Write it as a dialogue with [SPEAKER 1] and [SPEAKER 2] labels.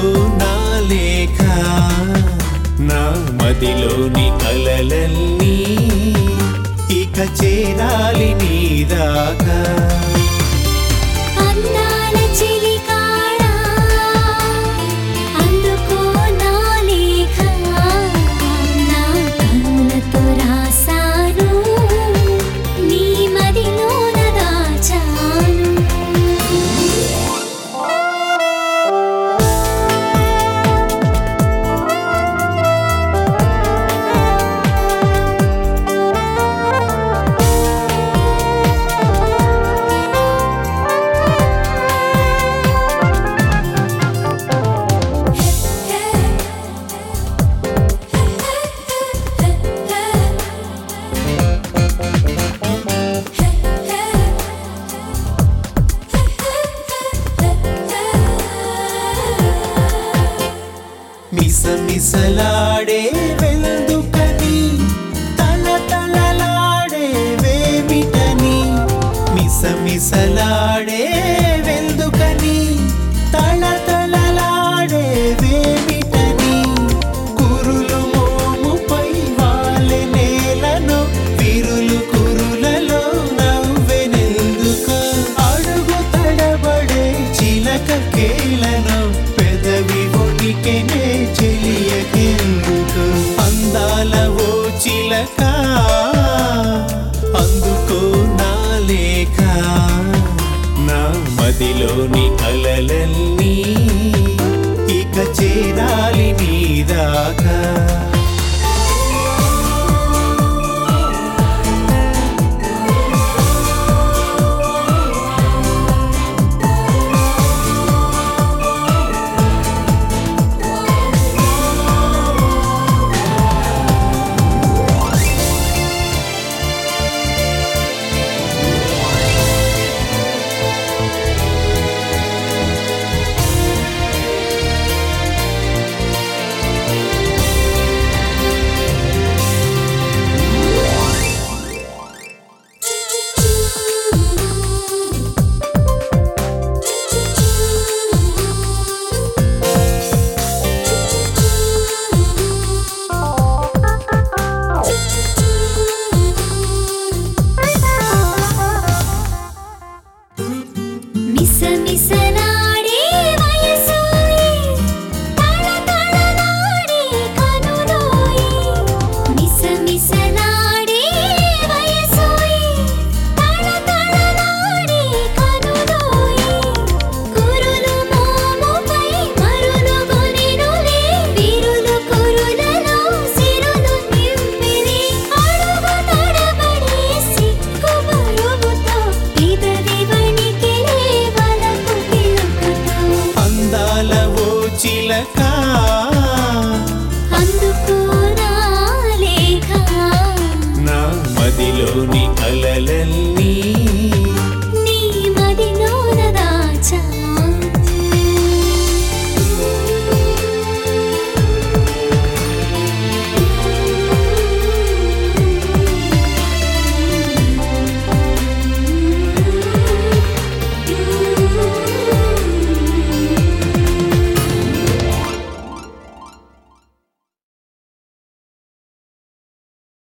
[SPEAKER 1] నా లేఖ నా మదిలోని కలలన్నీ ఇక చేరాలి నీ దాకా
[SPEAKER 2] అందాల చిలికాడా అందుకో నా లేఖ నా కన్నులతో రాసాను నీ మదిలోన దాచాను
[SPEAKER 1] మిసమిసలాడే వెందుకని తలతలలాడే వేమిటని మిసమిసలాడే వెందుకని తలతలలాడే వేమిటని కురులు మోముపై వాలె నేలను విరులు కురులలో నవ్వెనెందుకు అడుగు తడబడే చిలక కేలను పెదవి ఒడికెనే చెలియకెందుకు అందాల ఓ చిలక అందుకో నా లేఖ నా మదిలోని కలలన్నీ ఇక చేరాలి నీ దాకా
[SPEAKER 2] మిసమిసలాడే వయసోయి తళతళలాడే కనులోయి మిసమిసలాడే వయసోయి తళతళలాడే కనులోయి కురులు మోముపై మరులు గొనెనులే విరులు కురులలో సిరులు నింపిరి అడుగు తడబడే సిక్కు బరువుతో ఇదరి వణికిలే వలకు పిలుపుతో
[SPEAKER 1] అందాల ఓ చిలక